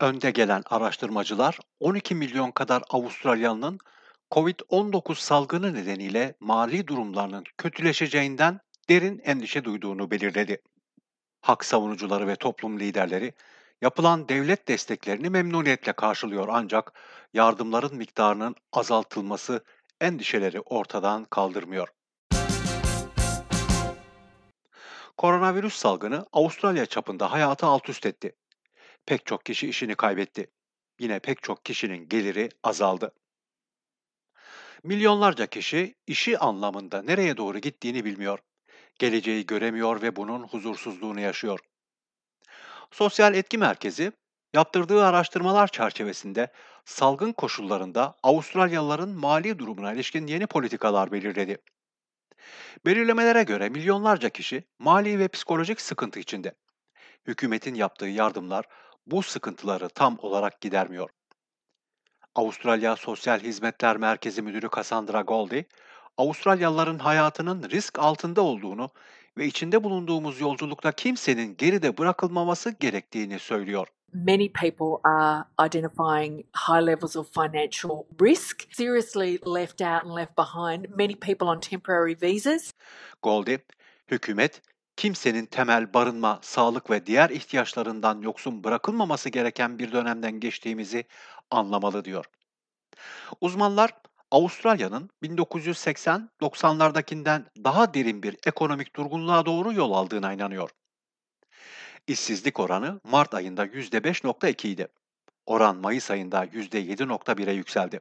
Önde gelen araştırmacılar 12 milyon kadar Avustralyalı'nın COVID-19 salgını nedeniyle mali durumlarının kötüleşeceğinden derin endişe duyduğunu belirledi. Hak savunucuları ve toplum liderleri yapılan devlet desteklerini memnuniyetle karşılıyor, ancak yardımların miktarının azaltılması endişeleri ortadan kaldırmıyor. Koronavirüs salgını Avustralya çapında hayatı alt üst etti. Pek çok kişi işini kaybetti. Yine pek çok kişinin geliri azaldı. Milyonlarca kişi işi anlamında nereye doğru gittiğini bilmiyor, geleceği göremiyor ve bunun huzursuzluğunu yaşıyor. Sosyal Etki Merkezi, yaptırdığı araştırmalar çerçevesinde salgın koşullarında Avustralyalıların mali durumuna ilişkin yeni politikalar belirledi. Belirlemelere göre milyonlarca kişi mali ve psikolojik sıkıntı içinde. Hükümetin yaptığı yardımlar bu sıkıntıları tam olarak gidermiyor. Avustralya Sosyal Hizmetler Merkezi Müdürü Cassandra Goldie, Avustralyalıların hayatının risk altında olduğunu ve içinde bulunduğumuz yolculukta kimsenin geride bırakılmaması gerektiğini söylüyor. Many people are identifying high levels of financial risk, seriously left out and left behind. Many people on temporary visas. Goldie, hükümet kimsenin temel barınma, sağlık ve diğer ihtiyaçlarından yoksun bırakılmaması gereken bir dönemden geçtiğimizi anlamalı diyor. Uzmanlar Avustralya'nın 1980-90'lardakinden daha derin bir ekonomik durgunluğa doğru yol aldığına inanıyor. İşsizlik oranı Mart ayında %5,2 idi. Oran Mayıs ayında %7,1'e yükseldi.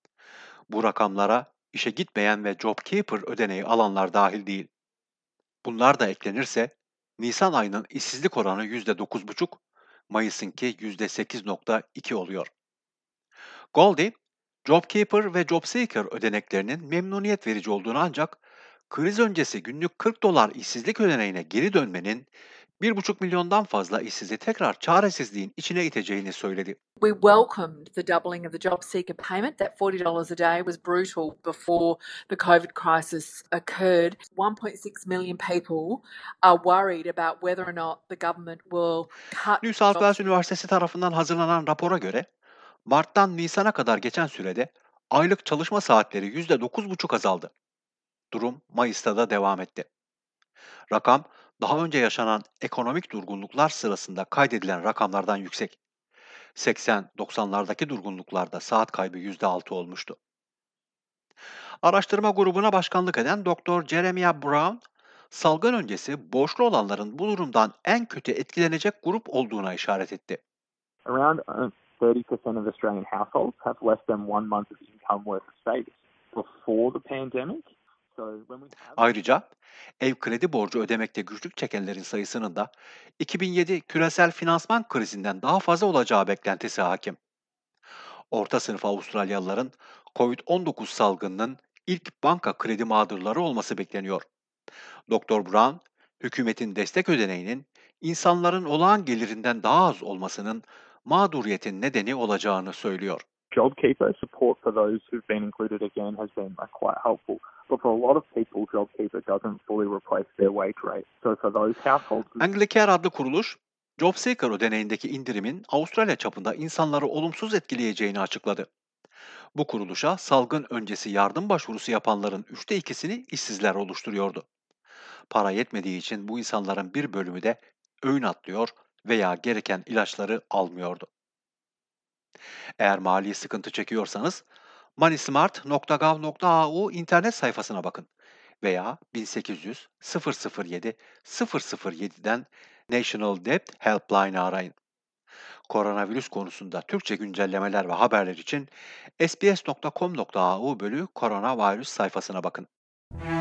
Bu rakamlara işe gitmeyen ve JobKeeper ödeneği alanlar dahil değil. Bunlar da eklenirse Nisan ayının işsizlik oranı %9,5, Mayıs'ınki %8,2 oluyor. Goldie, JobKeeper ve JobSeeker ödeneklerinin memnuniyet verici olduğunu, ancak kriz öncesi günlük $40 işsizlik ödeneğine geri dönmenin 1,5 milyondan fazla işsizi tekrar çaresizliğin içine iteceğini söyledi. We welcomed the doubling of the job seeker payment. That $40 a day was brutal before the COVID crisis occurred. 1.6 million people are worried about whether or not the government will cut New South job Wales Üniversitesi tarafından hazırlanan rapora göre Mart'tan Nisan'a kadar geçen sürede aylık çalışma saatleri %9,5 azaldı. Durum Mayıs'ta da devam etti. Rakam, daha önce yaşanan ekonomik durgunluklar sırasında kaydedilen rakamlardan yüksek. 80-90'lardaki durgunluklarda saat kaybı %6 olmuştu. Araştırma grubuna başkanlık eden Dr. Jeremiah Brown, salgın öncesi borçlu olanların bu durumdan en kötü etkilenecek grup olduğuna işaret etti. Around 30% of Australian households have less than 1 month of income worth of savings before the pandemic. Ayrıca ev kredi borcu ödemekte güçlük çekenlerin sayısının da 2007 küresel finansman krizinden daha fazla olacağı beklentisi hakim. Orta sınıf Avustralyalıların COVID-19 salgınının ilk banka kredi mağdurları olması bekleniyor. Dr. Brown, hükümetin destek ödeneğinin insanların olağan gelirinden daha az olmasının mağduriyetin nedeni olacağını söylüyor. JobKeeper support for those who've been included again has been quite helpful. But for a lot of people, JobKeeper doesn't fully replace their wage rate. So for those households... Anglicare adlı kuruluş, JobSeeker ödeneğindeki indirimin Avustralya çapında insanları olumsuz etkileyeceğini açıkladı. Bu kuruluşa salgın öncesi yardım başvurusu yapanların 2/3'ünü işsizler oluşturuyordu. Para yetmediği için bu insanların bir bölümü de öğün atlıyor veya gereken ilaçları almıyordu. Eğer mali sıkıntı çekiyorsanız moneysmart.gov.au internet sayfasına bakın veya 1800 007 007'den National Debt Helpline'ı arayın. Koronavirüs konusunda Türkçe güncellemeler ve haberler için sbs.com.au/koronavirüs sayfasına bakın.